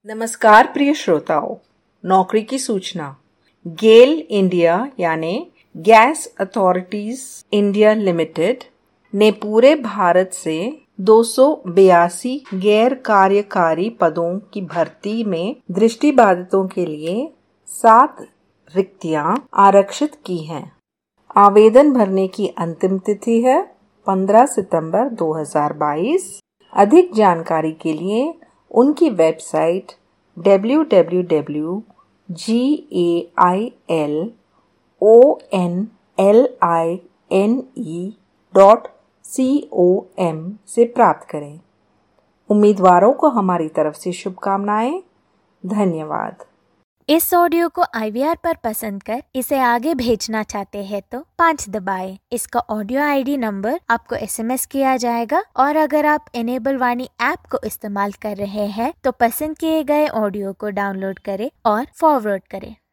नमस्कार प्रिय श्रोताओं, नौकरी की सूचना। गेल इंडिया यानी गैस अथॉरिटीज इंडिया लिमिटेड ने पूरे भारत से 282 गैर कार्यकारी पदों की भर्ती में दृष्टिबाधितों के लिए 7 रिक्तियां आरक्षित की हैं। आवेदन भरने की अंतिम तिथि है 15 सितंबर 2022। अधिक जानकारी के लिए उनकी वेबसाइट www.gailline.com से प्राप्त करें। उम्मीदवारों को हमारी तरफ से शुभकामनाएं। धन्यवाद। इस ऑडियो को IVR पर पसंद कर इसे आगे भेजना चाहते हैं तो 5 दबाएं। इसका ऑडियो ID नंबर आपको SMS किया जाएगा और अगर आप इनेबल वाणी ऐप को इस्तेमाल कर रहे हैं तो पसंद किए गए ऑडियो को डाउनलोड करें और फॉरवर्ड करें।